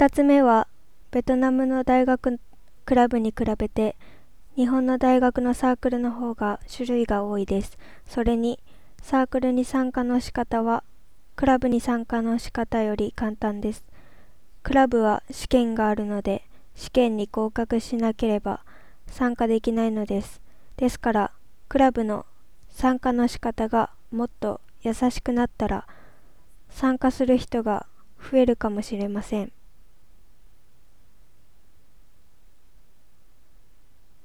2つ目は、ベトナムの大学クラブに比べて、日本の大学のサークルの方が種類が多いです。それに、サークルに参加の仕方は、クラブに参加の仕方より簡単です。クラブは試験があるので、試験に合格しなければ参加できないのです。ですから、クラブの参加の仕方がもっと優しくなったら、参加する人が増えるかもしれません。